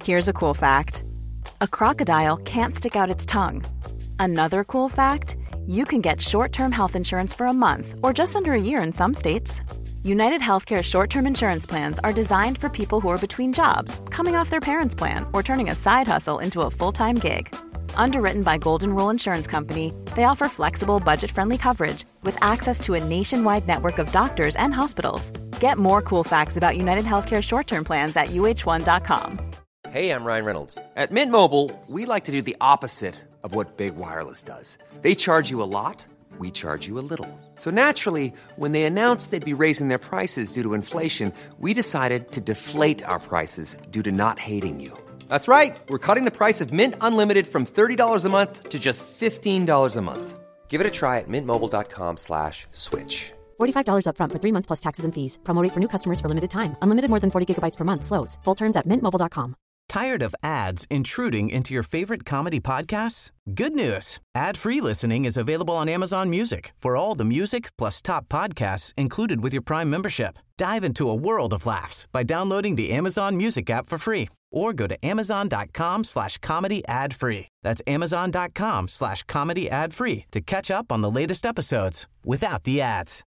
Here's a cool fact. A crocodile can't stick out its tongue. Another cool fact, you can get short-term health insurance for a month or just under a year in some states. United Healthcare short-term insurance plans are designed for people who are between jobs, coming off their parents' plan, or turning a side hustle into a full-time gig. Underwritten by Golden Rule Insurance Company, they offer flexible, budget-friendly coverage with access to a nationwide network of doctors and hospitals. Get more cool facts about United Healthcare short-term plans at uh1.com. Hey, I'm Ryan Reynolds. At Mint Mobile, we like to do the opposite of what Big Wireless does. They charge you a lot, we charge you a little. So naturally, when they announced they'd be raising their prices due to inflation, we decided to deflate our prices due to not hating you. That's right. We're cutting the price of Mint Unlimited from $30 a month to just $15 a month. Give it a try at mintmobile.com/switch. $45 up front for 3 months plus taxes and fees. Promo rate for new customers for limited time. Unlimited more than 40 gigabytes per month. Slows full terms at mintmobile.com. Tired of ads intruding into your favorite comedy podcasts? Good news. Ad-free listening is available on Amazon Music for all the music plus top podcasts included with your Prime membership. Dive into a world of laughs by downloading the Amazon Music app for free or go to amazon.com/comedy ad-free. That's amazon.com/comedy ad-free to catch up on the latest episodes without the ads.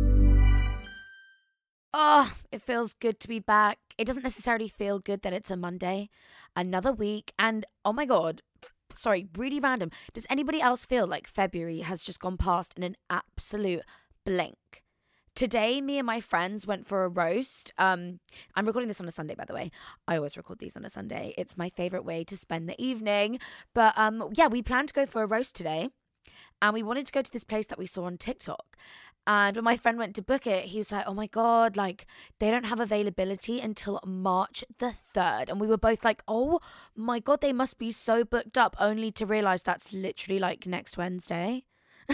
Oh, it feels good to be back. It doesn't necessarily feel good that it's a Monday, another week, and oh my God, sorry, really random. Does anybody else feel like February has just gone past in an absolute blink? Today, me and my friends went for a roast. I'm recording this on a Sunday, by the way. I always record these on a Sunday. It's my favorite way to spend the evening. But yeah, we planned to go for a roast today. And we wanted to go to this place that we saw on TikTok. And when my friend went to book it, he was like, oh my God, like they don't have availability until March the 3rd. And we were both like, oh my God, they must be so booked up, only to realize that's literally like next Wednesday.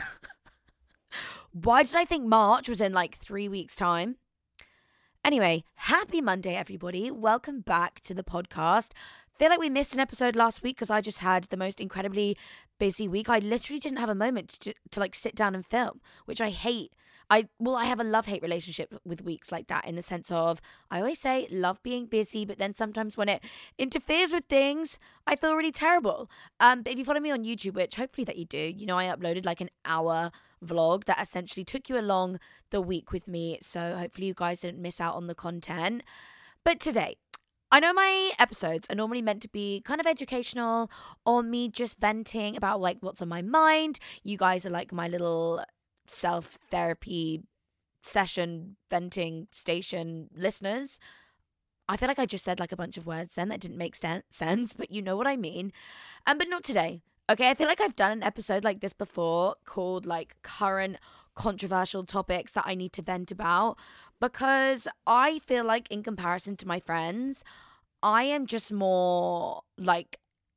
Why did I think March was in like 3 weeks' time? Anyway, happy Monday, everybody. Welcome back to the podcast. Feel like we missed an episode last week because I just had the most incredibly busy week. I literally didn't have a moment to like sit down and film, which I hate. I have a love-hate relationship with weeks like that, in the sense of, I always say love being busy, but then sometimes when it interferes with things, I feel really terrible. But if you follow me on YouTube, which hopefully that you do, you know I uploaded like an hour vlog that essentially took you along the week with me. So hopefully you guys didn't miss out on the content. But today, I know my episodes are normally meant to be kind of educational or me just venting about like what's on my mind. You guys are like my little self-therapy session venting station listeners. I feel like I just said like a bunch of words then that didn't make sense, but you know what I mean. But not today. Okay, I feel like I've done an episode like this before called like current controversial topics that I need to vent about, because I feel like in comparison to my friends, I am just more like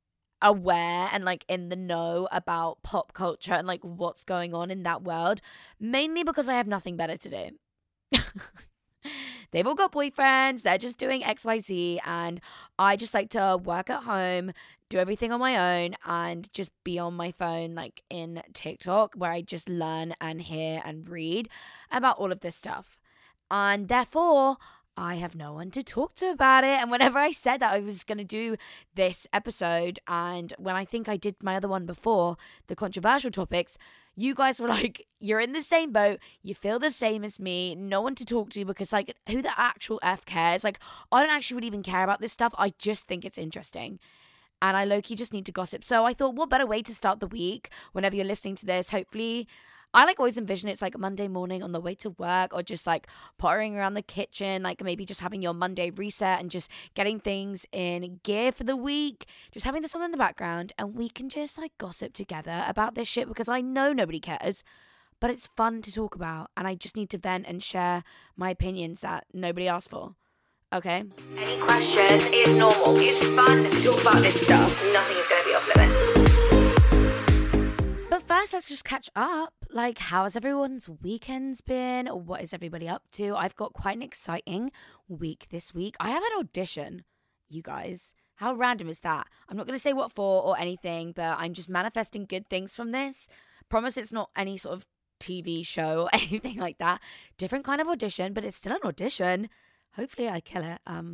aware and like in the know about pop culture and like what's going on in that world, mainly because I have nothing better to do. They've all got boyfriends, they're just doing XYZ, and I just like to work at home, do everything on my own, and just be on my phone like in TikTok, where I just learn and hear and read about all of this stuff. And therefore, I have no one to talk to about it. And whenever I said that I was going to do this episode, and when I think I did my other one before, the controversial topics, you guys were like, you're in the same boat, you feel the same as me, no one to talk to, because like, who the actual F cares? Like, I don't actually really even care about this stuff. I just think it's interesting. And I low-key just need to gossip. So I thought, what better way to start the week whenever you're listening to this? Hopefully, I like always envision it's like a Monday morning on the way to work, or just like pottering around the kitchen, like maybe just having your Monday reset and just getting things in gear for the week, just having this on in the background, and we can just like gossip together about this shit, because I know nobody cares, but it's fun to talk about, and I just need to vent and share my opinions that nobody asked for. Okay? Any questions? It's normal. It's fun to talk about this stuff. Nothing is going to be off limits. But first, let's just catch up. Like, how has everyone's weekends been? What is everybody up to? I've got quite an exciting week this week. I have an audition, you guys. How random is that? I'm not going to say what for or anything, but I'm just manifesting good things from this. Promise it's not any sort of TV show or anything like that. Different kind of audition, but it's still an audition. Hopefully I kill it.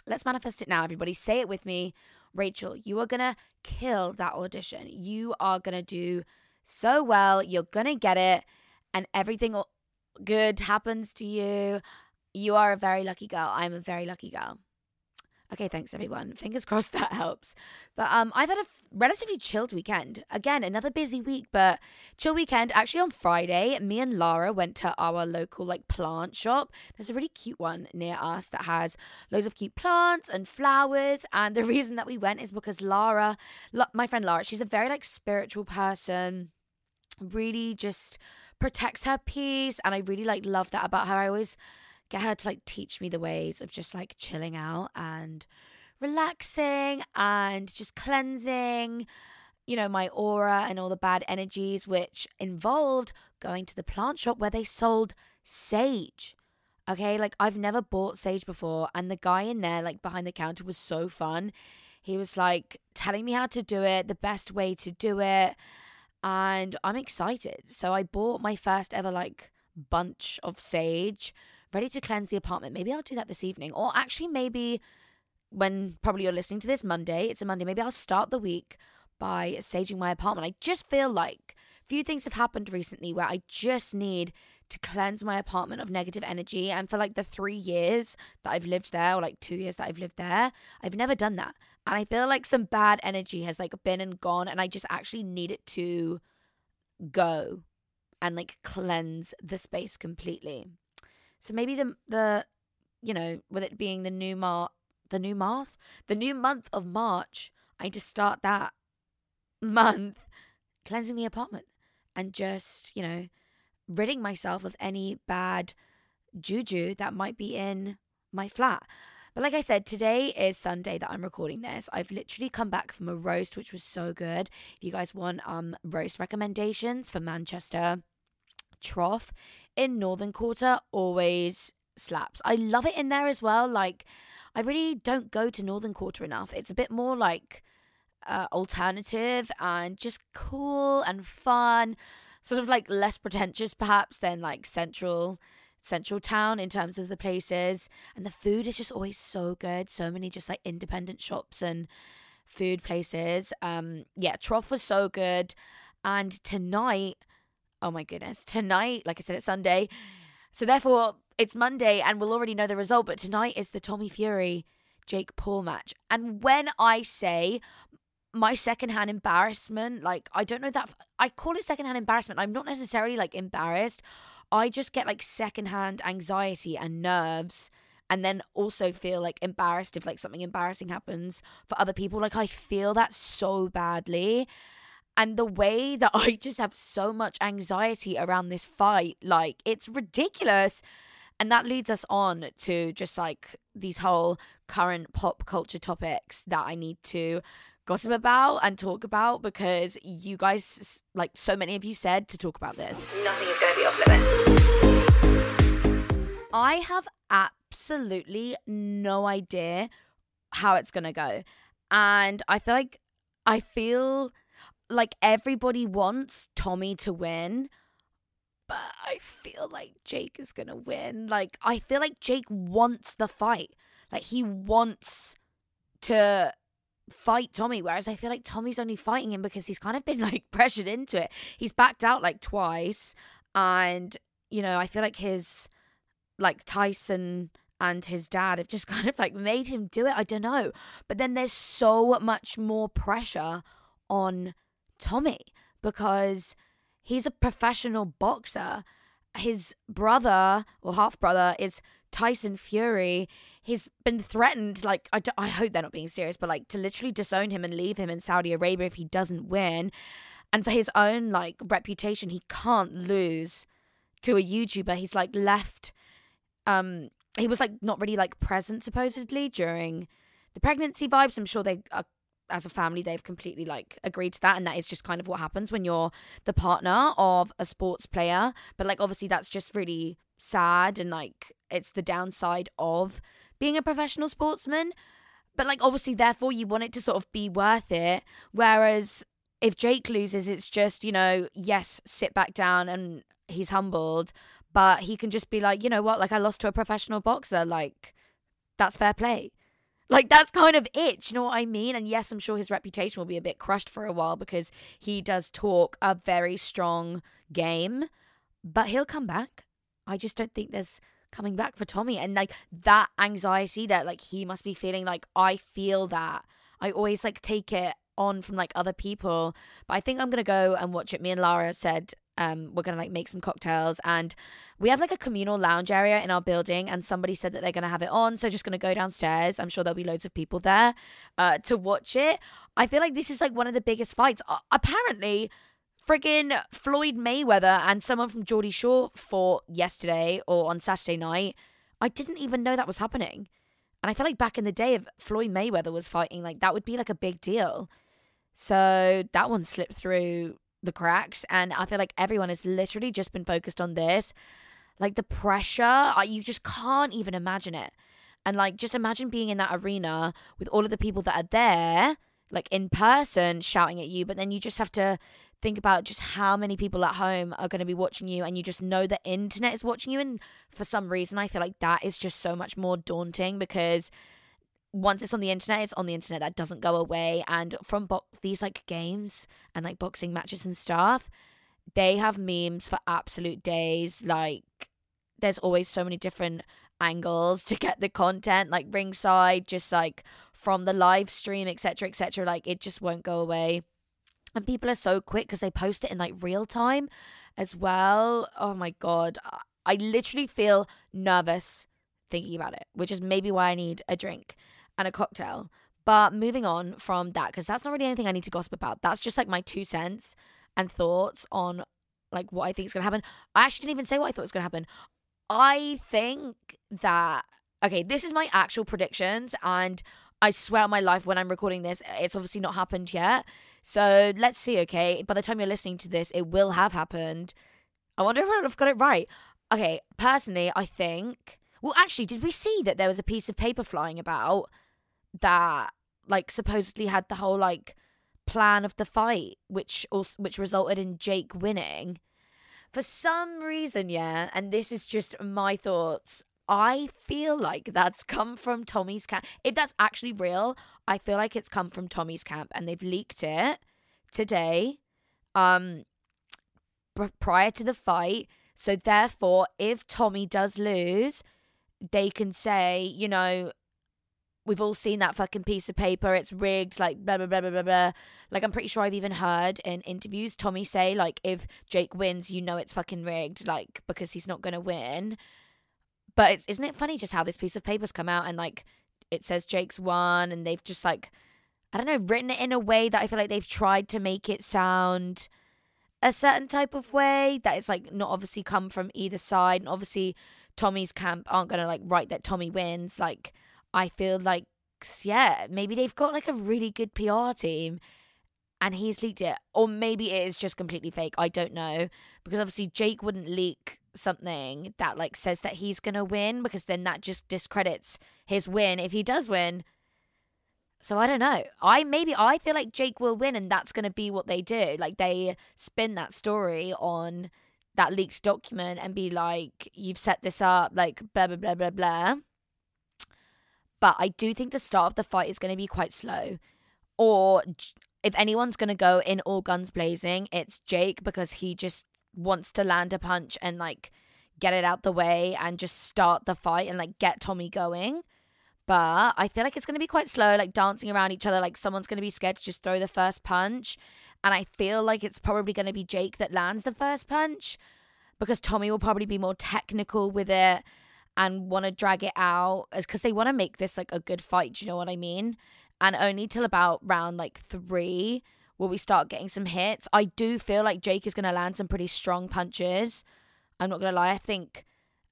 Let's manifest it now, everybody. Say it with me. Rachel, you are going to kill that audition. You are going to do so well. You're going to get it. And everything good happens to you. You are a very lucky girl. I'm a very lucky girl. Okay, thanks everyone. Fingers crossed that helps. But I've had a relatively chilled weekend. Again, another busy week, but chill weekend. Actually, on Friday, me and Lara went to our local plant shop. There's a really cute one near us that has loads of cute plants and flowers. And the reason that we went is because Lara, my friend Lara, she's a very spiritual person. Really just protects her peace, and I really love that about her. I always get her to teach me the ways of just chilling out and relaxing and just cleansing, my aura and all the bad energies, which involved going to the plant shop where they sold sage. Okay, I've never bought sage before, and the guy in there behind the counter was so fun. He was telling me how to do it, the best way to do it, and I'm excited. So I bought my first ever bunch of sage, ready to cleanse the apartment. Maybe I'll do that this evening. Or actually maybe when probably you're listening to this Monday, it's a Monday, maybe I'll start the week by saging my apartment. I just feel like a few things have happened recently where I just need to cleanse my apartment of negative energy. And for the 3 years that I've lived there, or 2 years that I've lived there, I've never done that. And I feel some bad energy has been and gone, and I just actually need it to go and cleanse the space completely. So maybe the with it being the new month of March, I need to start that month cleansing the apartment and just, ridding myself of any bad juju that might be in my flat. But like I said, today is Sunday that I'm recording this. I've literally come back from a roast, which was so good. If you guys want roast recommendations for Manchester Trough in Northern Quarter, always slaps. I love it in there as well. I really don't go to Northern Quarter enough. It's a bit more alternative and just cool and fun, sort of less pretentious perhaps than central town in terms of the places. And the food is just always so good. So many just independent shops and food places. Trough was so good. And tonight, oh my goodness, tonight, like I said, it's Sunday, so therefore it's Monday and we'll already know the result, but tonight is the Tommy Fury Jake Paul match. And when I say my secondhand embarrassment, I don't know that I call it secondhand embarrassment. I'm not necessarily embarrassed. I just get secondhand anxiety and nerves, and then also feel embarrassed if something embarrassing happens for other people. I feel that so badly. And the way that I just have so much anxiety around this fight, it's ridiculous. And that leads us on to just these whole current pop culture topics that I need to gossip about and talk about, because you guys, so many of you said to talk about this. Nothing is going to be off limits. I have absolutely no idea how it's going to go. And I feel like everybody wants Tommy to win, but I feel like Jake is going to win. I feel like Jake wants the fight. He wants to fight Tommy, whereas I feel like Tommy's only fighting him because he's kind of been pressured into it. He's backed out twice, and I feel like his Tyson and his dad have just kind of made him do it. I don't know, but then there's so much more pressure on Tommy because he's a professional boxer. His brother or half brother is Tyson Fury. He's been threatened, I hope they're not being serious, but to literally disown him and leave him in Saudi Arabia if he doesn't win. And for his own reputation, he can't lose to a YouTuber. He's left, he was not really present supposedly during the pregnancy vibes. I'm sure they are, as a family, they've completely agreed to that, and that is just kind of what happens when you're the partner of a sports player. But obviously that's just really sad, and it's the downside of being a professional sportsman. But obviously therefore you want it to sort of be worth it, whereas if Jake loses, it's just, yes, sit back down and he's humbled, but he can just be you know what, I lost to a professional boxer, that's fair play. Like, that's kind of it. Do you know what I mean? And yes, I'm sure his reputation will be a bit crushed for a while because he does talk a very strong game, but he'll come back. I just don't think there's coming back for Tommy. And like that anxiety that like he must be feeling, like I feel that. I always like take it on from like other people, but I think I'm gonna go and watch it. Me and Lara said we're gonna like make some cocktails, and we have like a communal lounge area in our building, and somebody said that they're gonna have it on, so just gonna go downstairs. I'm sure there'll be loads of people there to watch it. I feel like this is like one of the biggest fights. Apparently friggin' Floyd Mayweather and someone from Geordie Shore fought yesterday or on Saturday night. I didn't even know that was happening. And I feel like back in the day, if Floyd Mayweather was fighting, like that would be like a big deal. So that one slipped through the cracks. And I feel like everyone has literally just been focused on this. Like the pressure, you just can't even imagine it. And like, just imagine being in that arena with all of the people that are there, like in person shouting at you. But then you just have to think about just how many people at home are going to be watching you, and you just know the internet is watching you. And for some reason, I feel like that is just so much more daunting, because once it's on the internet, it's on the internet. That doesn't go away. And from these like games and like boxing matches and stuff, they have memes for absolute days. Like there's always so many different angles to get the content, like ringside, just like from the live stream, etc., etc. Like it just won't go away. And people are so quick because they post it in like real time as well. Oh my God. I literally feel nervous thinking about it, which is maybe why I need a drink and a cocktail. But moving on from that, because that's not really anything I need to gossip about. That's just like my 2 cents and thoughts on like what I think is going to happen. I actually didn't even say what I thought was going to happen. I think that, okay, this is my actual predictions, and I swear on my life when I'm recording this, it's obviously not happened yet. So let's see, okay? By the time you're listening to this, it will have happened. I wonder if I've got it right. Okay, personally, I think... Well, actually, did we see that there was a piece of paper flying about that, like, supposedly had the whole, like, plan of the fight, which resulted in Jake winning? For some reason, yeah, and this is just my thoughts, I feel like that's come from Tommy's camp. If that's actually real, I feel like it's come from Tommy's camp, and they've leaked it today, prior to the fight. So therefore, if Tommy does lose, they can say, you know, we've all seen that fucking piece of paper, it's rigged, like blah, blah, blah, blah, blah, blah. Like, I'm pretty sure I've even heard in interviews Tommy say, like, if Jake wins, you know it's fucking rigged, like, because he's not going to win. But isn't it funny just how this piece of paper's come out and, like, it says Jake's won, and they've just, like, I don't know, written it in a way that I feel like they've tried to make it sound a certain type of way, that it's, like, not obviously come from either side. And obviously Tommy's camp aren't going to, like, write that Tommy wins. Like, I feel like, yeah, maybe they've got, like, a really good PR team and he's leaked it. Or maybe it is just completely fake. I don't know. Because obviously Jake wouldn't leak something that like says that he's gonna win, because then that just discredits his win if he does win. So I don't know. I feel like Jake will win, and that's gonna be what they do. Like they spin that story on that leaked document and be like, you've set this up, like blah blah blah blah blah. But I do think the start of the fight is gonna be quite slow. Or if anyone's gonna go in all guns blazing, it's Jake, because he just wants to land a punch and like get it out the way and just start the fight and like get Tommy going. But I feel like it's going to be quite slow, like dancing around each other, like someone's going to be scared to just throw the first punch. And I feel like it's probably going to be Jake that lands the first punch, because Tommy will probably be more technical with it and want to drag it out, because they want to make this like a good fight, do you know what I mean? And only till about round like 3 will we start getting some hits. I do feel like Jake is going to land some pretty strong punches. I'm not going to lie. I think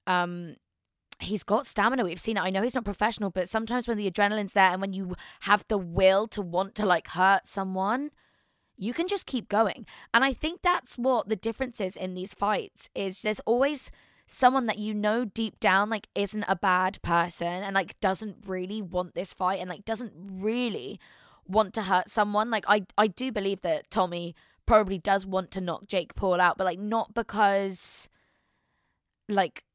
he's got stamina. We've seen it. I know he's not professional, but sometimes when the adrenaline's there and when you have the will to want to like hurt someone, you can just keep going. And I think that's what the difference is in these fights, is there's always someone that you know deep down like isn't a bad person and like doesn't really want this fight and like doesn't really want to hurt someone. Like I do believe that Tommy probably does want to knock Jake Paul out, but like not because like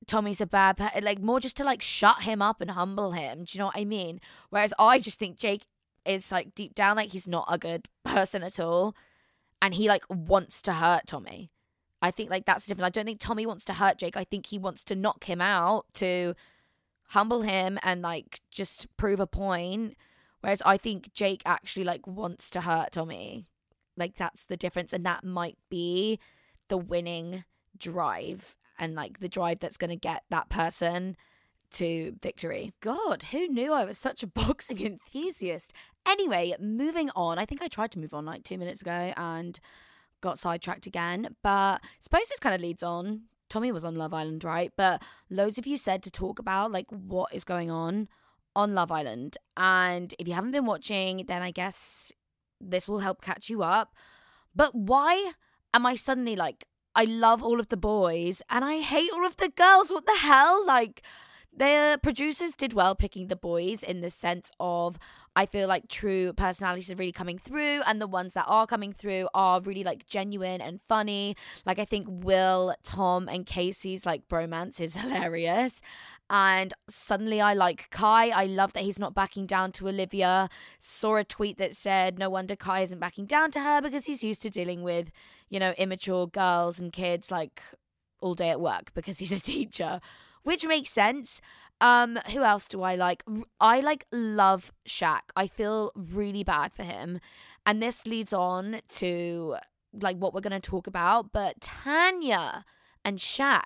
Tommy's a bad like more just to like shut him up and humble him. Do you know what I mean? Whereas I just think Jake is like deep down like he's not a good person at all, and he like wants to hurt Tommy. I think like that's different. I don't think Tommy wants to hurt Jake. I think he wants to knock him out to humble him and like just prove a point. Whereas I think Jake actually like wants to hurt Tommy. Like that's the difference, and that might be the winning drive and like the drive that's going to get that person to victory. God, who knew I was such a boxing enthusiast? Anyway, moving on. I think I tried to move on like 2 minutes ago and got sidetracked again, but I suppose this kind of leads on. Tommy was on Love Island, right? But loads of you said to talk about like what is going on Love Island, and if you haven't been watching, then I guess this will help catch you up. But why am I suddenly like, I love all of the boys and I hate all of the girls? What the hell? Like, the producers did well picking the boys in the sense of I feel like true personalities are really coming through, and the ones that are coming through are really like genuine and funny. Like I think Will, Tom and Casey's like bromance is hilarious. And suddenly I like Kai. I love that he's not backing down to Olivia. Saw a tweet that said no wonder Kai isn't backing down to her because he's used to dealing with, you know, immature girls and kids like all day at work because he's a teacher, which makes sense. Who else do I like? I like love Shaq. I feel really bad for him. And this leads on to like what we're going to talk about. But Tanya and Shaq,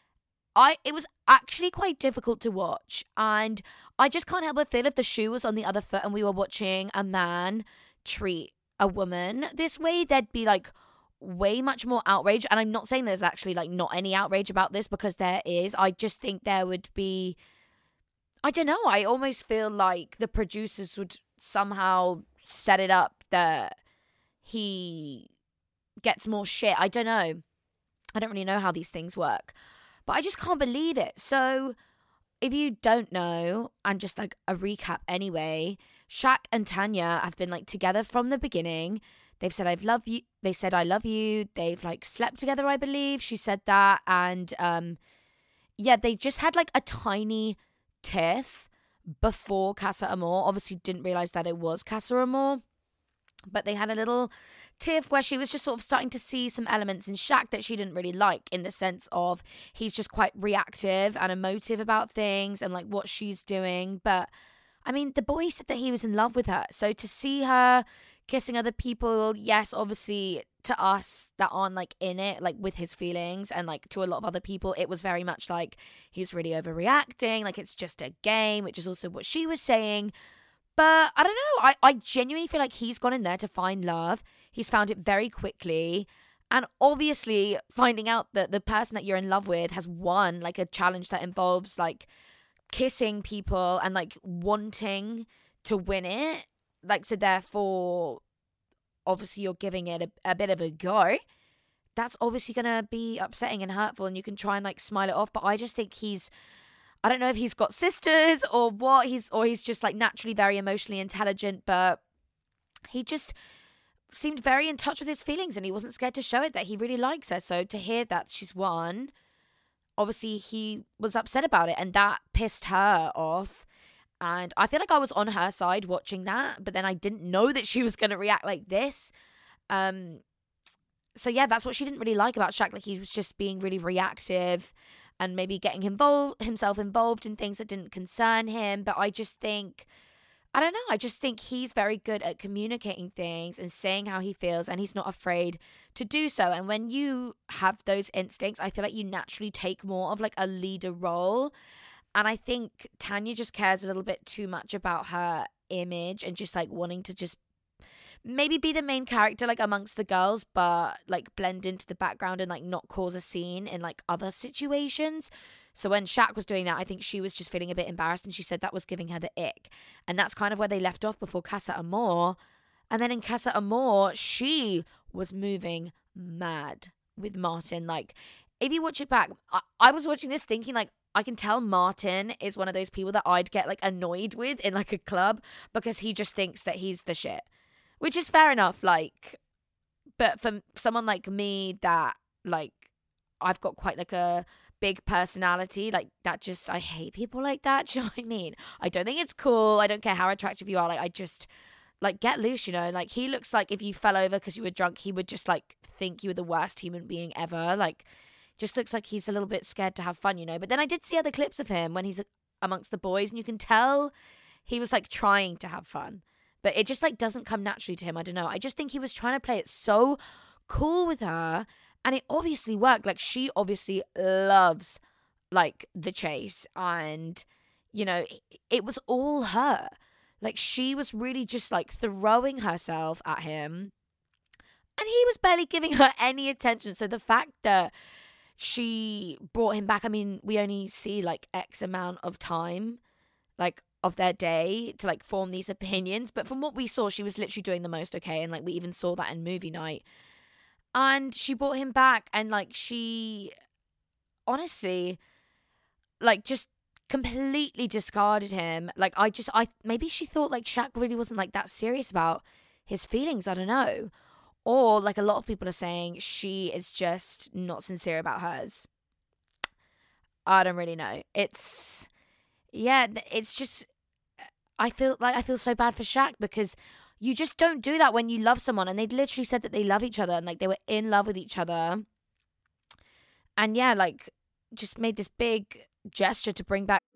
it was actually quite difficult to watch. And I just can't help but feel if the shoe was on the other foot and we were watching a man treat a woman this way, there'd be like way much more outrage. And I'm not saying there's actually like not any outrage about this, because there is. I just think there would be, I don't know, I almost feel like the producers would somehow set it up that he gets more shit. I don't know. I don't really know how these things work, but I just can't believe it. So if you don't know, and just like a recap anyway, Shaq and Tanya have been like together from the beginning. They've said, I've loved you. They said, I love you. They've like slept together, I believe. She said that. And yeah, they just had like a tiny tiff before Casa Amor. Obviously didn't realize that it was Casa Amor, but they had a little tiff where she was just sort of starting to see some elements in Shaq that she didn't really like, in the sense of he's just quite reactive and emotive about things and like what she's doing. But I mean, the boy said that he was in love with her, so to see her kissing other people, yes, obviously to us that aren't like in it, like with his feelings, and like to a lot of other people it was very much like he's really overreacting, like it's just a game, which is also what she was saying. But I don't know, I genuinely feel like he's gone in there to find love. He's found it very quickly, and obviously finding out that the person that you're in love with has won like a challenge that involves like kissing people and like wanting to win it, like, so therefore obviously you're giving it a bit of a go. That's obviously gonna be upsetting and hurtful, and you can try and like smile it off, but I just think I don't know if he's got sisters or what, he's just like naturally very emotionally intelligent, but he just seemed very in touch with his feelings and he wasn't scared to show it that he really likes her. So to hear that she's won, obviously he was upset about it, and that pissed her off. And I feel like I was on her side watching that, but then I didn't know that she was going to react like this. So yeah, that's what she didn't really like about Shaq. Like, he was just being really reactive and maybe getting himself involved in things that didn't concern him. But I just think, I don't know, I just think he's very good at communicating things and saying how he feels, and he's not afraid to do so. And when you have those instincts, I feel like you naturally take more of like a leader role. And I think Tanya just cares a little bit too much about her image and just like wanting to just maybe be the main character like amongst the girls, but like blend into the background and like not cause a scene in like other situations. So when Shaq was doing that, I think she was just feeling a bit embarrassed, and she said that was giving her the ick. And that's kind of where they left off before Casa Amor. And then in Casa Amor, she was moving mad with Martin. Like, if you watch it back, I was watching this thinking like, I can tell Martin is one of those people that I'd get like annoyed with in like a club, because he just thinks that he's the shit, which is fair enough. Like, but for someone like me that like, I've got quite like a big personality, like that just, I hate people like that. Do you know what I mean? I don't think it's cool. I don't care how attractive you are. Like, I just, like, get loose, you know? Like, he looks like if you fell over because you were drunk, he would just, like, think you were the worst human being ever. Like, just looks like he's a little bit scared to have fun, you know? But then I did see other clips of him when he's amongst the boys, and you can tell he was, like, trying to have fun. But it just, like, doesn't come naturally to him. I don't know. I just think he was trying to play it so cool with her, and it obviously worked. Like, she obviously loves, like, the chase, and, you know, it was all her. Like, she was really just, like, throwing herself at him, and he was barely giving her any attention. So the fact that she brought him back, I mean, we only see, like, X amount of time, like, of their day to, like, form these opinions. But from what we saw, she was literally doing the most okay. And, like, we even saw that in movie night. And she brought him back, and, like, she honestly, like, just completely discarded him. Like, maybe she thought, like, Shaq really wasn't, like, that serious about his feelings. I don't know. Or, like, a lot of people are saying she is just not sincere about hers. I don't really know. It's just, I feel so bad for Shaq, because you just don't do that when you love someone. And they'd literally said that they love each other, and, like, they were in love with each other. And yeah, like, just made this big gesture to bring back.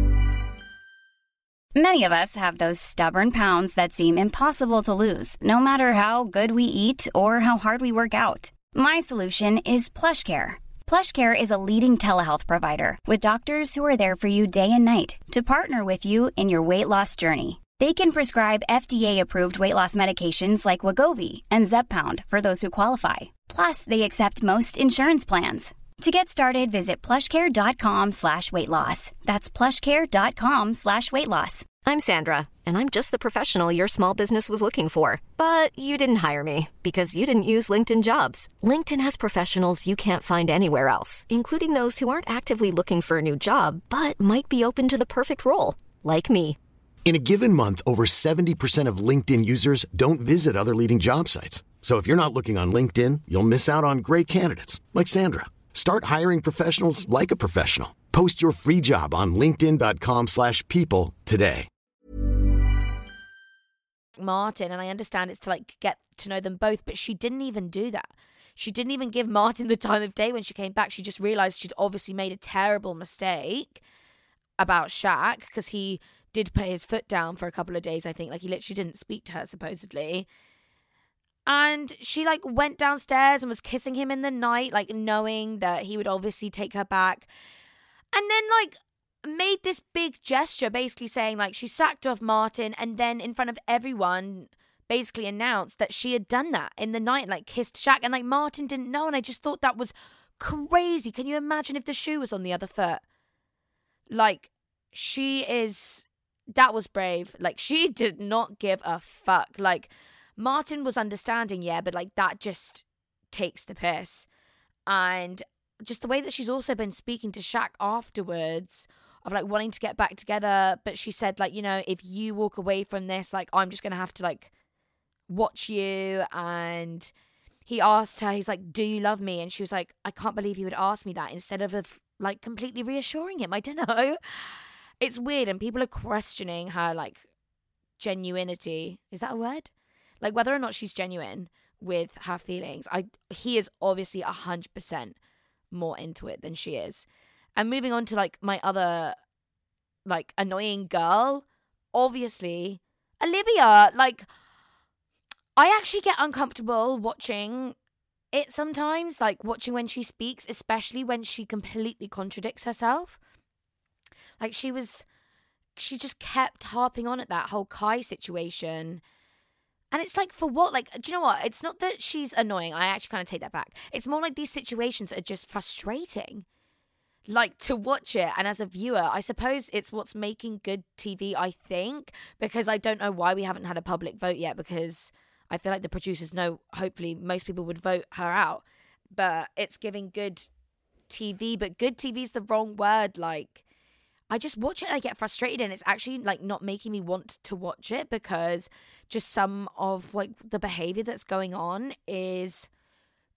Many of us have those stubborn pounds that seem impossible to lose, no matter how good we eat or how hard we work out. My solution is PlushCare. PlushCare is a leading telehealth provider with doctors who are there for you day and night to partner with you in your weight loss journey. They can prescribe FDA-approved weight loss medications like Wegovy and Zepbound for those who qualify. Plus, they accept most insurance plans. To get started, visit plushcare.com/weightloss. That's plushcare.com/weightloss. I'm Sandra, and I'm just the professional your small business was looking for. But you didn't hire me because you didn't use LinkedIn Jobs. LinkedIn has professionals you can't find anywhere else, including those who aren't actively looking for a new job, but might be open to the perfect role, like me. In a given month, over 70% of LinkedIn users don't visit other leading job sites. So if you're not looking on LinkedIn, you'll miss out on great candidates like Sandra. Start hiring professionals like a professional. Post your free job on linkedin.com/people today. Martin, and I understand it's to, like, get to know them both, but she didn't even do that. She didn't even give Martin the time of day when she came back. She just realized she'd obviously made a terrible mistake about Shaq, because he did put his foot down for a couple of days, I think. Like, he literally didn't speak to her, supposedly. And she, like, went downstairs and was kissing him in the night, like, knowing that he would obviously take her back. And then, like, made this big gesture, basically saying, like, she sacked off Martin, and then in front of everyone basically announced that she had done that in the night, like, kissed Shaq, and, like, Martin didn't know. And I just thought that was crazy. Can you imagine if the shoe was on the other foot? Like, that was brave. Like, she did not give a fuck. Like, Martin was understanding, yeah, but, like, that just takes the piss. And just the way that she's also been speaking to Shaq afterwards, of, like, wanting to get back together, but she said, like, you know, if you walk away from this, like, I'm just gonna have to, like, watch you. And he asked her, he's like, do you love me? And she was like, I can't believe you would ask me that, instead of like, completely reassuring him. I don't know. It's weird, and people are questioning her, like, genuinity. Is that a word? Like, whether or not she's genuine with her feelings. He is obviously 100% more into it than she is. And moving on to, like, my other, like, annoying girl, obviously, Olivia. Like, I actually get uncomfortable watching it sometimes, like, watching when she speaks, especially when she completely contradicts herself. Like, she just kept harping on at that whole Kai situation. And it's like, for what? Like, do you know what? It's not that she's annoying. I actually kind of take that back. It's more like these situations are just frustrating, like, to watch it. And as a viewer, I suppose it's what's making good TV, I think, because I don't know why we haven't had a public vote yet, because I feel like the producers know, hopefully, most people would vote her out. But it's giving good TV, but good TV is the wrong word. Like, I just watch it and I get frustrated, and it's actually, like, not making me want to watch it, because just some of, like, the behavior that's going on is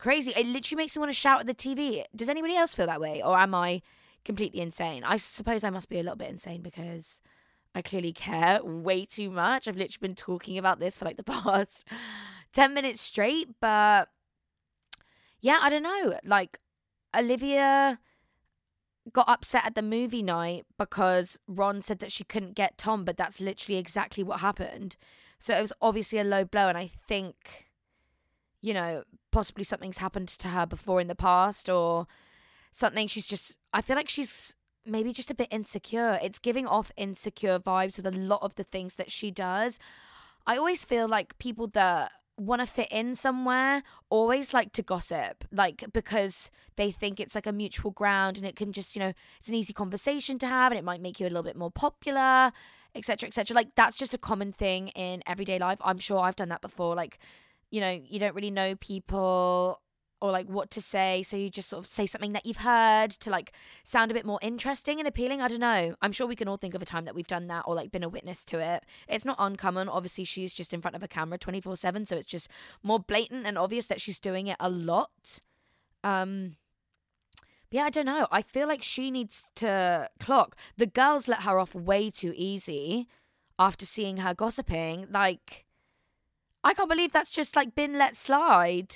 crazy. It literally makes me want to shout at the TV. Does anybody else feel that way? Or am I completely insane? I suppose I must be a little bit insane because I clearly care way too much. I've literally been talking about this for like the past 10 minutes straight. But yeah, I don't know. Like, Olivia got upset at the movie night because Ron said that she couldn't get Tom, but that's literally exactly what happened. So it was obviously a low blow, and I think, you know, possibly something's happened to her before in the past or something. I feel like she's maybe just a bit insecure. It's giving off insecure vibes with a lot of the things that she does. I always feel like people that want to fit in somewhere always like to gossip, like, because they think it's like a mutual ground and it can just, you know, it's an easy conversation to have and it might make you a little bit more popular, etc., etc. Like, that's just a common thing in everyday life. I'm sure I've done that before. Like, you know, you don't really know people or like what to say, so you just sort of say something that you've heard to like sound a bit more interesting and appealing. I don't know. I'm sure we can all think of a time that we've done that or like been a witness to it. It's not uncommon. Obviously, she's just in front of a camera 24/7, so it's just more blatant and obvious that she's doing it a lot. But yeah, I don't know. I feel like she needs to clock. The girls let her off way too easy after seeing her gossiping. Like, I can't believe that's just like been let slide.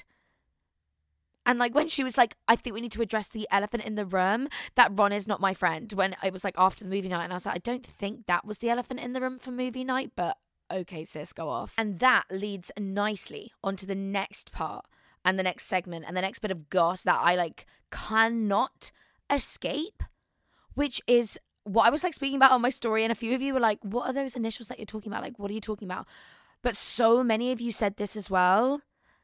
And like when she was like, I think we need to address the elephant in the room, that Ron is not my friend, when it was like after the movie night, and I was like, I don't think that was the elephant in the room for movie night, but okay, sis, go off. And that leads nicely onto the next part and the next segment and the next bit of goss that I like cannot escape, which is what I was like speaking about on my story, and a few of you were like, what are those initials that you're talking about? Like, what are you talking about? But so many of you said this as well.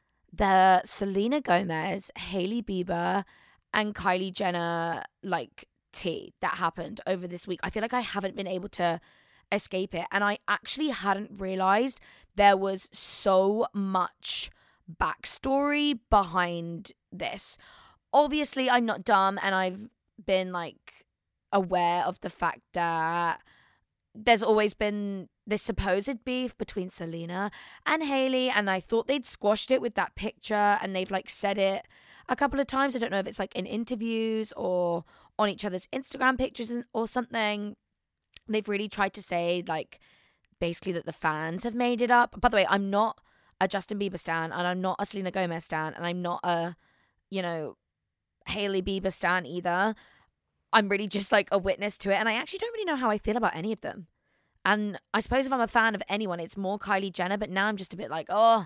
The Selena Gomez, Hailey Bieber, and Kylie Jenner, like, tea that happened over this week. I feel like I haven't been able to escape it. And I actually hadn't realized there was so much backstory behind this. Obviously, I'm not dumb, and I've been, like, aware of the fact that there's always been this supposed beef between Selena and Hailey, and I thought they'd squashed it with that picture, and they've like said it a couple of times. I don't know if it's like in interviews or on each other's Instagram pictures or something. They've really tried to say like basically that the fans have made it up. By the way, I'm not a Justin Bieber stan, and I'm not a Selena Gomez stan, and I'm not a, you know, Hailey Bieber stan either. I'm really just like a witness to it, and I actually don't really know how I feel about any of them. And I suppose if I'm a fan of anyone, it's more Kylie Jenner, but now I'm just a bit like, oh,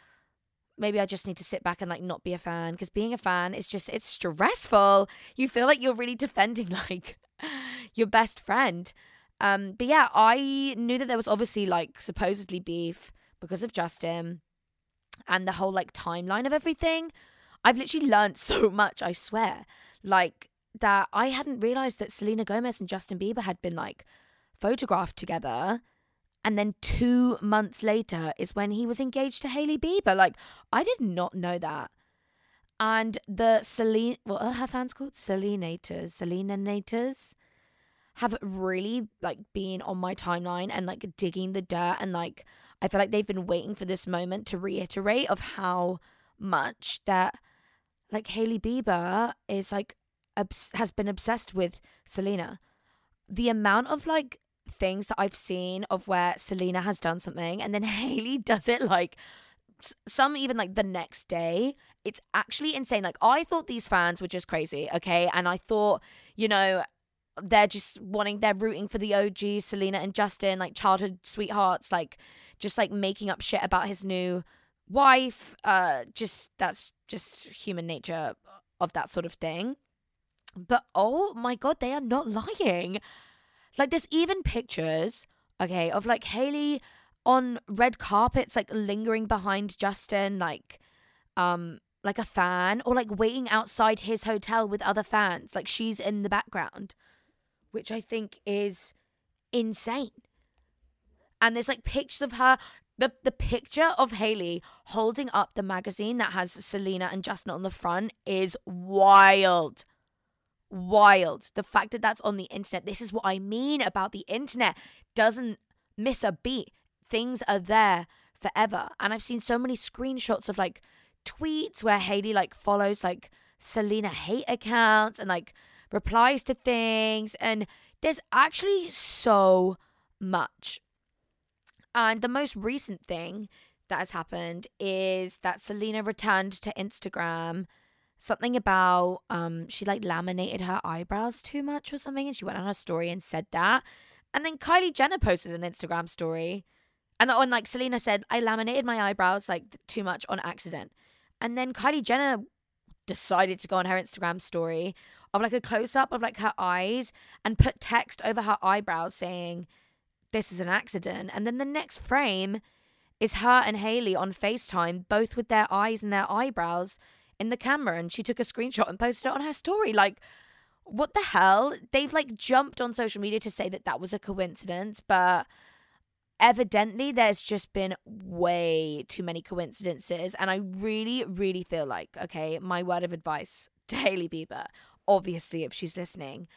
maybe I just need to sit back and like not be a fan, because being a fan is just, it's stressful. You feel like you're really defending like your best friend. But yeah, I knew that there was obviously like supposedly beef because of Justin and the whole like timeline of everything. I've literally learned so much, I swear. Like, that I hadn't realized that Selena Gomez and Justin Bieber had been like photographed together, and then 2 months later is when he was engaged to Hailey Bieber. Like, I did not know that. And the Selena, what are her fans called? Selenators have really like been on my timeline and like digging the dirt, and like I feel like they've been waiting for this moment to reiterate of how much that like Hailey Bieber is like has been obsessed with Selena. The amount of like things that I've seen of where Selena has done something and then Hailey does it like some even like the next day, it's actually insane. Like, I thought these fans were just crazy, okay? And I thought, you know, they're rooting for the OG Selena and Justin, like childhood sweethearts, like just like making up shit about his new wife. That's just human nature of that sort of thing. But oh my God, they are not lying. Like, there's even pictures, okay, of like Hailey on red carpets, like lingering behind Justin, like a fan, or like waiting outside his hotel with other fans. Like, she's in the background, which I think is insane. And there's like pictures of her. The picture of Hailey holding up the magazine that has Selena and Justin on the front is wild. Wild. The fact that that's on the internet. This is what I mean about the internet. Doesn't miss a beat. Things are there forever. And I've seen so many screenshots of like tweets where Hailey like follows like Selena hate accounts and like replies to things, and there's actually so much. And the most recent thing that has happened is that Selena returned to Instagram. Something about she like laminated her eyebrows too much or something, and she went on her story and said that. And then Kylie Jenner posted an Instagram story, and like Selena said, I laminated my eyebrows like too much on accident. And then Kylie Jenner decided to go on her Instagram story of like a close-up of like her eyes and put text over her eyebrows saying, this is an accident. And then the next frame is her and Hailey on FaceTime, both with their eyes and their eyebrows in the camera, and she took a screenshot and posted it on her story. Like, what the hell? They've like jumped on social media to say that was a coincidence, but evidently there's just been way too many coincidences. And I really, really feel like, okay, my word of advice to Hailey Bieber, obviously if she's listening,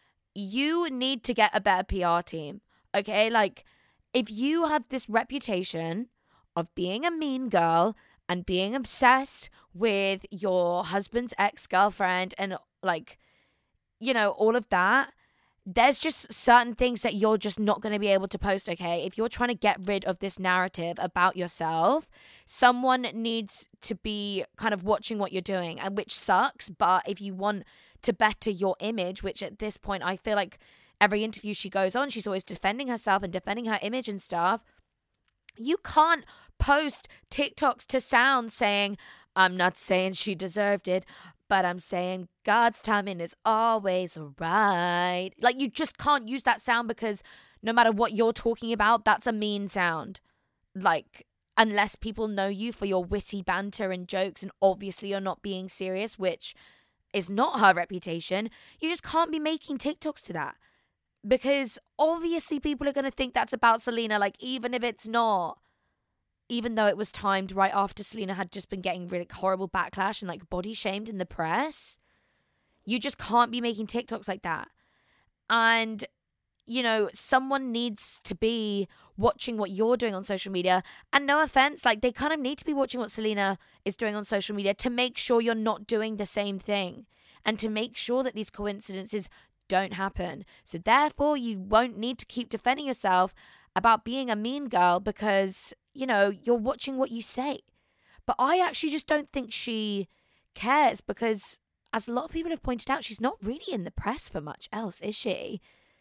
you need to get a better PR team, okay? Like, if you have this reputation of being a mean girl and being obsessed with your husband's ex-girlfriend and like, you know, all of that, there's just certain things that you're just not going to be able to post, okay? If you're trying to get rid of this narrative about yourself, someone needs to be kind of watching what you're doing, and which sucks. But if you want to better your image, which at this point I feel like every interview she goes on, she's always defending herself and defending her image and stuff, you can't post TikToks to sound saying, I'm not saying she deserved it, but I'm saying God's timing is always right. Like, you just can't use that sound, because no matter what you're talking about, that's a mean sound. Like, unless people know you for your witty banter and jokes, and obviously you're not being serious, which is not her reputation, you just can't be making TikToks to that. Because obviously people are going to think that's about Selena, like, even if it's not. Even though it was timed right after Selena had just been getting really horrible backlash and like body shamed in the press. You just can't be making TikToks like that. And, you know, someone needs to be watching what you're doing on social media. And no offense, like, they kind of need to be watching what Selena is doing on social media to make sure you're not doing the same thing, and to make sure that these coincidences don't happen. So therefore, you won't need to keep defending yourself about being a mean girl, because, you know, you're watching what you say. But I actually just don't think she cares, because as a lot of people have pointed out, she's not really in the press for much else, is she?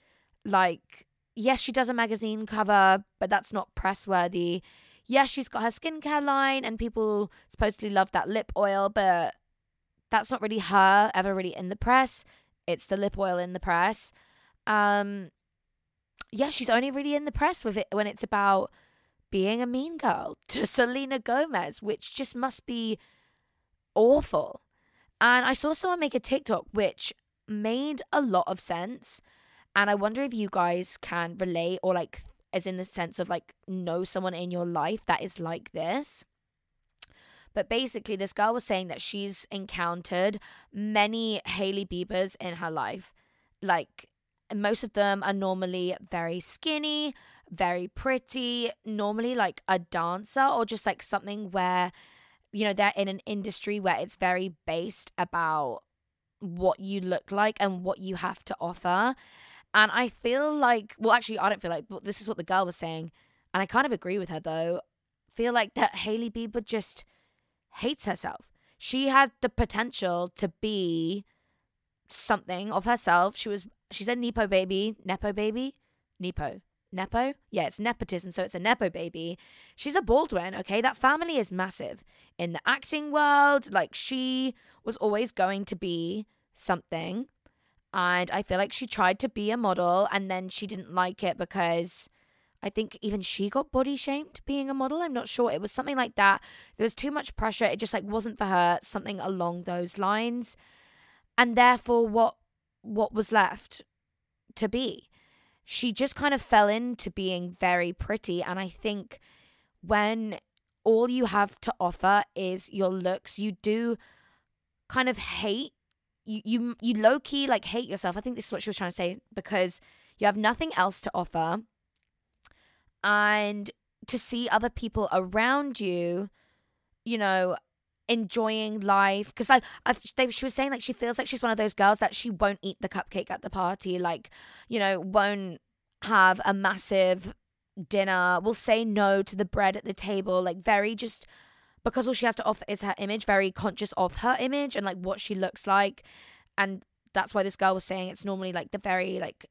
Like, yes, she does a magazine cover, but that's not press worthy. Yes, she's got her skincare line and people supposedly love that lip oil, but that's not really her ever really in the press. It's the lip oil in the press. Yeah, she's only really in the press with it when it's about being a mean girl to Selena Gomez, which just must be awful. And I saw someone make a TikTok which made a lot of sense. And I wonder if you guys can relate, or like, as in the sense of like, know someone in your life that is like this. But basically, this girl was saying that she's encountered many Hailey Biebers in her life. Like, most of them are normally very skinny, very pretty, normally like a dancer, or just like something where, you know, they're in an industry where it's very based about what you look like and what you have to offer. And I feel like, well, actually, I don't feel like, but this is what the girl was saying, and I kind of agree with her though. Feel like that Hailey Bieber just hates herself. She had the potential to be something of herself. She's a Nepo baby. Yeah, it's nepotism, so it's a Nepo baby. She's a Baldwin, okay? That family is massive. In the acting world, like, she was always going to be something. And I feel like she tried to be a model, and then she didn't like it because I think even she got body shamed being a model. I'm not sure. It was something like that. There was too much pressure. It just like wasn't for her, something along those lines. And therefore, what was left to be? She just kind of fell into being very pretty. And I think when all you have to offer is your looks, you do kind of hate, you low-key like hate yourself. I think this is what she was trying to say, because you have nothing else to offer. And to see other people around you, you know, enjoying life, because she was saying like she feels like she's one of those girls that she won't eat the cupcake at the party, like, you know, won't have a massive dinner, will say no to the bread at the table, like very just because all she has to offer is her image, very conscious of her image and like what she looks like. And that's why this girl was saying it's normally like the very like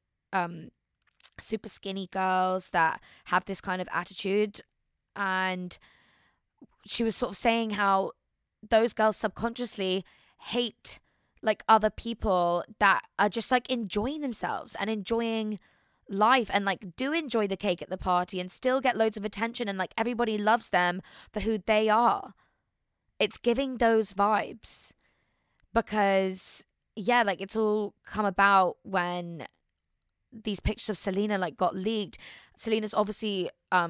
super skinny girls that have this kind of attitude. And she was sort of saying how those girls subconsciously hate like other people that are just like enjoying themselves and enjoying life and like do enjoy the cake at the party and still get loads of attention and like everybody loves them for who they are. It's giving those vibes because yeah, like it's all come about when these pictures of Selena like got leaked. Selena's obviously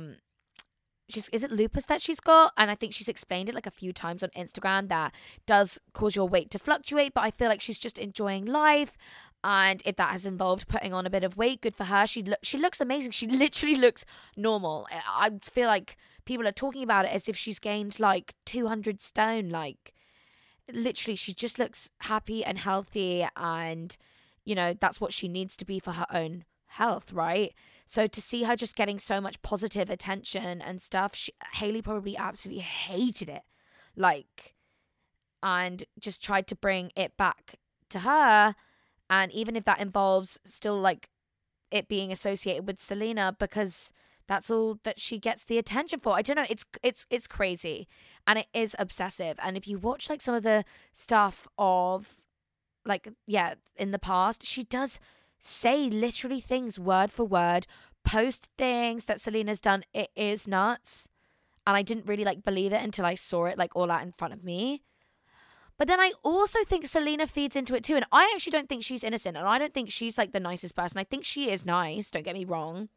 is it lupus that she's got? And I think she's explained it like a few times on Instagram that does cause your weight to fluctuate, but I feel like she's just enjoying life. And if that has involved putting on a bit of weight, good for her. She looks amazing. She literally looks normal. I feel like people are talking about it as if she's gained like 200 stone. Like literally, she just looks happy and healthy. And, you know, that's what she needs to be for her own health, right? So to see her just getting so much positive attention and stuff, Hailey probably absolutely hated it, like, and just tried to bring it back to her. And even if that involves still like it being associated with Selena, because that's all that she gets the attention for. I don't know. It's crazy, and it is obsessive. And if you watch like some of the stuff of like, yeah, in the past, she does say literally things word for word, post things that Selena's done. It is nuts. And I didn't really like believe it until I saw it like all out in front of me. But then I also think Selena feeds into it too. And I actually don't think she's innocent. And I don't think she's like the nicest person. I think she is nice. Don't get me wrong.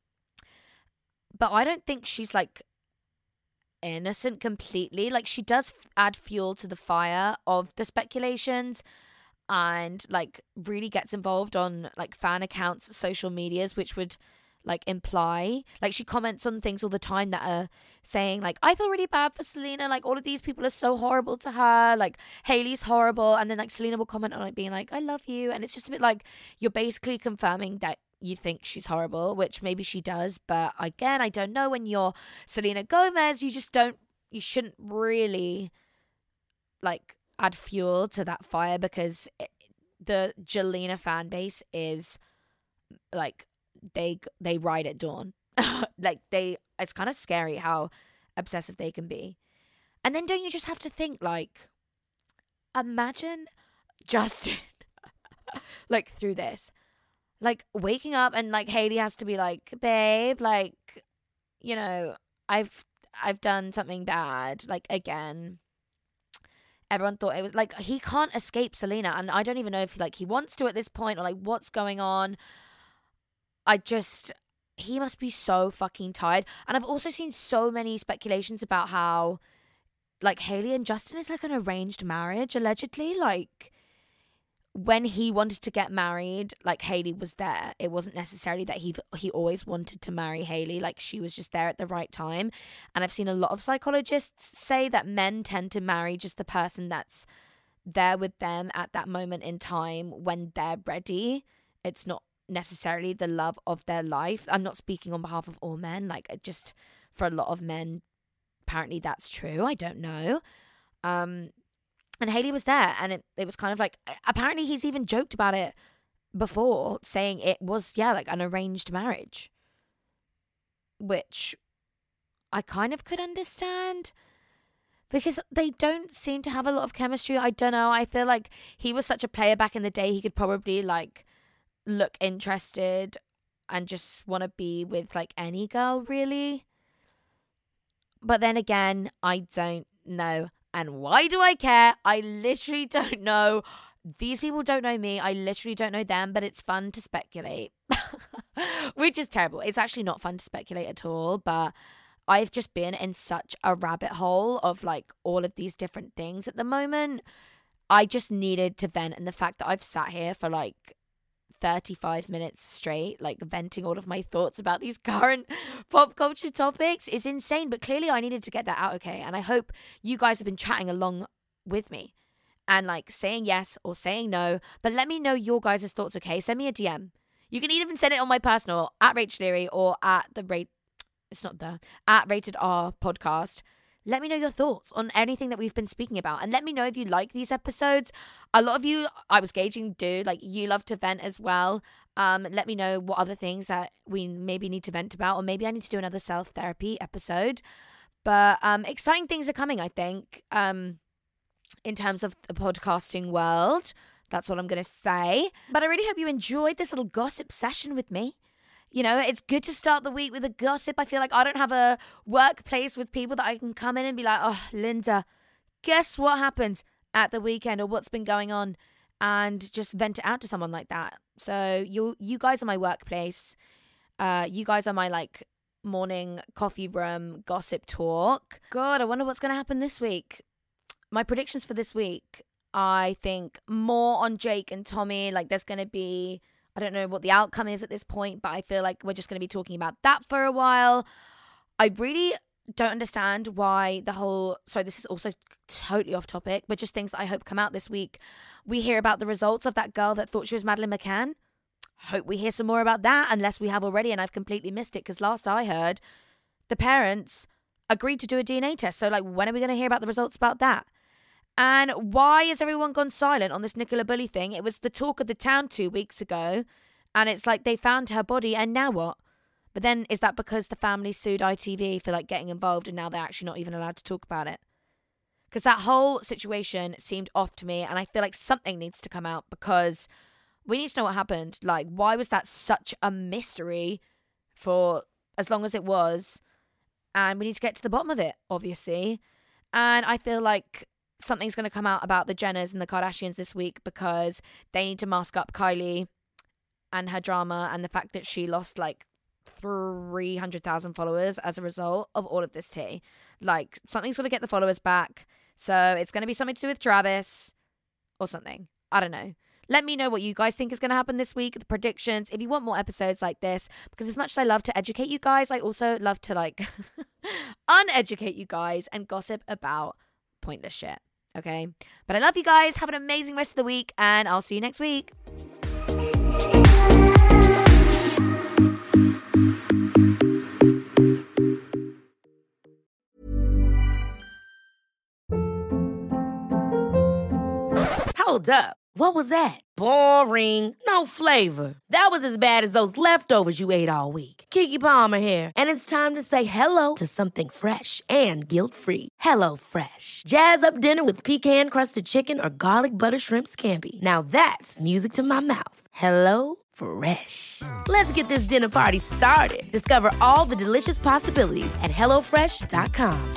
But I don't think she's like innocent completely. Like she does add fuel to the fire of the speculations. And like really gets involved on like fan accounts, social medias, which would like imply, like she comments on things all the time that are saying like, I feel really bad for Selena, like all of these people are so horrible to her, like Hailey's horrible, and then like Selena will comment on it being like, I love you, and it's just a bit like you're basically confirming that you think she's horrible, which maybe she does, but again, I don't know, when you're Selena Gomez, you shouldn't really like add fuel to that fire, because the Jelena fan base is like they ride at dawn. Like it's kind of scary how obsessive they can be. And then don't you just have to think like, imagine Justin like through this, like waking up and like Hailey has to be like, babe, like, you know, I've done something bad, like again. Everyone thought it was like, he can't escape Selena, and I don't even know if like he wants to at this point or like what's going on. He must be so fucking tired. And I've also seen so many speculations about how like Hailey and Justin is like an arranged marriage, allegedly. Like when he wanted to get married, like Hailey was there. It wasn't necessarily that he always wanted to marry Hailey. Like she was just there at the right time. And I've seen a lot of psychologists say that men tend to marry just the person that's there with them at that moment in time when they're ready. It's not necessarily the love of their life. I'm not speaking on behalf of all men. Like just for a lot of men, apparently that's true. I don't know. And Hailey was there, and it was kind of like, apparently he's even joked about it before, saying it was, yeah, like an arranged marriage. Which I kind of could understand, because they don't seem to have a lot of chemistry. I don't know. I feel like he was such a player back in the day, he could probably like look interested and just want to be with like any girl, really. But then again, I don't know. And why do I care? I literally don't know. These people don't know me. I literally don't know them, but it's fun to speculate. Which is terrible. It's actually not fun to speculate at all, but I've just been in such a rabbit hole of like all of these different things at the moment. I just needed to vent, and the fact that I've sat here for like 35 minutes straight, like venting all of my thoughts about these current pop culture topics is insane. But clearly I needed to get that out, okay? And I hope you guys have been chatting along with me and like saying yes or saying no. But let me know your guys' thoughts, okay? Send me a DM. You can even send it on my personal at Rach Leary or at Rated R Podcast. Let me know your thoughts on anything that we've been speaking about. And let me know if you like these episodes. A lot of you, I was gauging, do, like, you love to vent as well. Let me know what other things that we maybe need to vent about. Or maybe I need to do another self-therapy episode. But exciting things are coming, I think, in terms of the podcasting world. That's what I'm going to say. But I really hope you enjoyed this little gossip session with me. You know, it's good to start the week with a gossip. I feel like I don't have a workplace with people that I can come in and be like, oh, Linda, guess what happened at the weekend or what's been going on, and just vent it out to someone like that. So you guys are my workplace. You guys are my like morning coffee room gossip talk. God, I wonder what's going to happen this week. My predictions for this week, I think more on Jake and Tommy. Like there's going to be, I don't know what the outcome is at this point, but I feel like we're just going to be talking about that for a while. I really don't understand why sorry, this is also totally off topic, but just things that I hope come out this week. We hear about the results of that girl that thought she was Madeleine McCann. Hope we hear some more about that, unless we have already and I've completely missed it, because last I heard, the parents agreed to do a DNA test. So like, when are we going to hear about the results about that? And why has everyone gone silent on this Nicola Bulley thing? It was the talk of the town 2 weeks ago, and it's like they found her body, and now what? But then is that because the family sued ITV for like getting involved, and now they're actually not even allowed to talk about it? Because that whole situation seemed off to me, and I feel like something needs to come out, because we need to know what happened. Like, why was that such a mystery for as long as it was? And we need to get to the bottom of it, obviously. And I feel like something's going to come out about the Jenners and the Kardashians this week, because they need to mask up Kylie and her drama and the fact that she lost like 300,000 followers as a result of all of this tea. Like, something's going to get the followers back. So it's going to be something to do with Travis or something. I don't know. Let me know what you guys think is going to happen this week, the predictions, if you want more episodes like this, because as much as I love to educate you guys, I also love to like uneducate you guys and gossip about pointless shit. Okay, but I love you guys. Have an amazing rest of the week, and I'll see you next week. Hold up. What was that? Boring. No flavor. That was as bad as those leftovers you ate all week. Keke Palmer here, and it's time to say hello to something fresh and guilt-free. Hello Fresh. Jazz up dinner with pecan-crusted chicken or garlic butter shrimp scampi. Now that's music to my mouth. Hello Fresh. Let's get this dinner party started. Discover all the delicious possibilities at HelloFresh.com.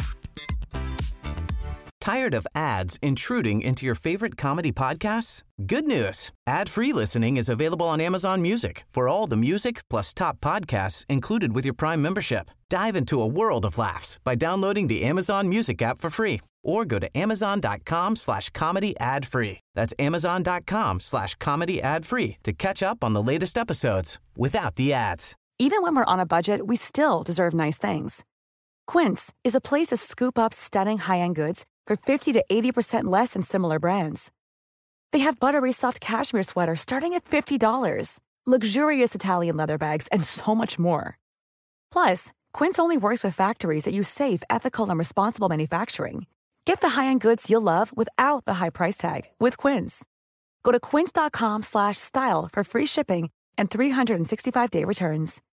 Tired of ads intruding into your favorite comedy podcasts? Good news. Ad-free listening is available on Amazon Music for all the music plus top podcasts included with your Prime membership. Dive into a world of laughs by downloading the Amazon Music app for free, or go to amazon.com/comedy ad-free. That's amazon.com/comedy ad-free to catch up on the latest episodes without the ads. Even when we're on a budget, we still deserve nice things. Quince is a place to scoop up stunning high-end goods for 50 to 80% less than similar brands. They have buttery soft cashmere sweaters starting at $50, luxurious Italian leather bags, and so much more. Plus, Quince only works with factories that use safe, ethical, and responsible manufacturing. Get the high-end goods you'll love without the high price tag with Quince. Go to quince.com/style for free shipping and 365-day returns.